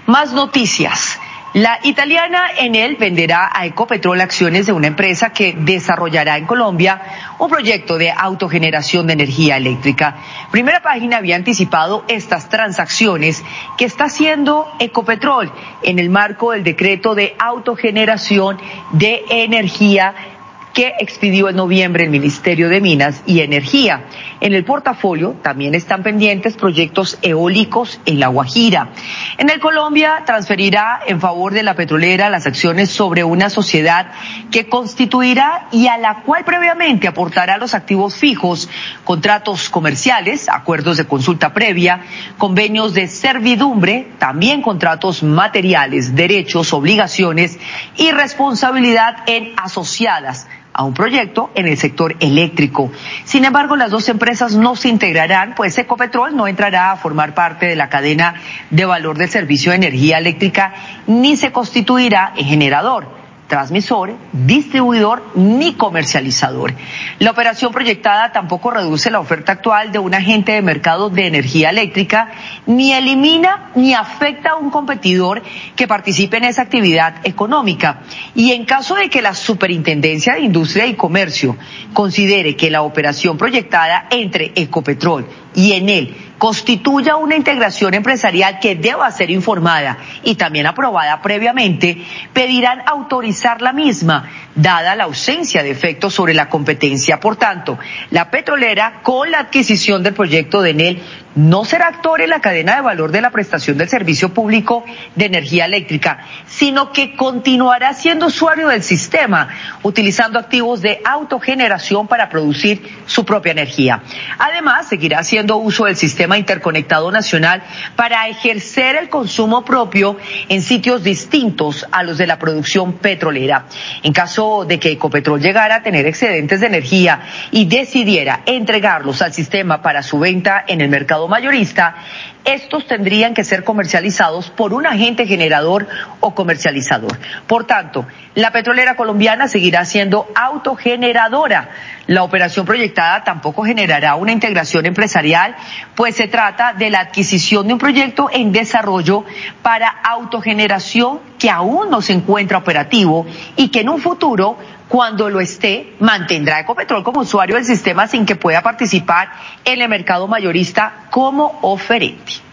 Más noticias. La italiana Enel venderá a Ecopetrol acciones de una empresa que desarrollará en Colombia un proyecto de autogeneración de energía eléctrica. Primera Página había anticipado estas transacciones que está haciendo Ecopetrol en el marco del decreto de autogeneración de energía que expidió en noviembre el Ministerio de Minas y Energía. En el portafolio también están pendientes proyectos eólicos en La Guajira. Enel Colombia transferirá en favor de la petrolera las acciones sobre una sociedad que constituirá y a la cual previamente aportará los activos fijos, contratos comerciales, acuerdos de consulta previa, convenios de servidumbre, también contratos materiales, derechos, obligaciones y responsabilidad en asociadas a un proyecto en el sector eléctrico. Sin embargo, las dos empresas no se integrarán, pues Ecopetrol no entrará a formar parte de la cadena de valor del servicio de energía eléctrica ni se constituirá en generador, transmisor, distribuidor ni comercializador. La operación proyectada tampoco reduce la oferta actual de un agente de mercado de energía eléctrica, ni elimina ni afecta a un competidor que participe en esa actividad económica. Y en caso de que la Superintendencia de Industria y Comercio considere que la operación proyectada entre Ecopetrol y Enel constituya una integración empresarial que deba ser informada y también aprobada previamente, pedirán autorizar la misma, dada la ausencia de efectos sobre la competencia. Por tanto, la petrolera, con la adquisición del proyecto de Enel, no será actor en la cadena de valor de la prestación del servicio público de energía eléctrica, sino que continuará siendo usuario del sistema, utilizando activos de autogeneración para producir su propia energía. Además, seguirá haciendo uso del sistema interconectado nacional para ejercer el consumo propio en sitios distintos a los de la producción petrolera. En caso de que Ecopetrol llegara a tener excedentes de energía y decidiera entregarlos al sistema para su venta en el mercado mayorista, estos tendrían que ser comercializados por un agente generador o comercializador. Por tanto, la petrolera colombiana seguirá siendo autogeneradora. La operación proyectada tampoco generará una integración empresarial, pues se trata de la adquisición de un proyecto en desarrollo para autogeneración que aún no se encuentra operativo y que en un futuro, cuando lo esté, mantendrá Ecopetrol como usuario del sistema sin que pueda participar en el mercado mayorista como oferente.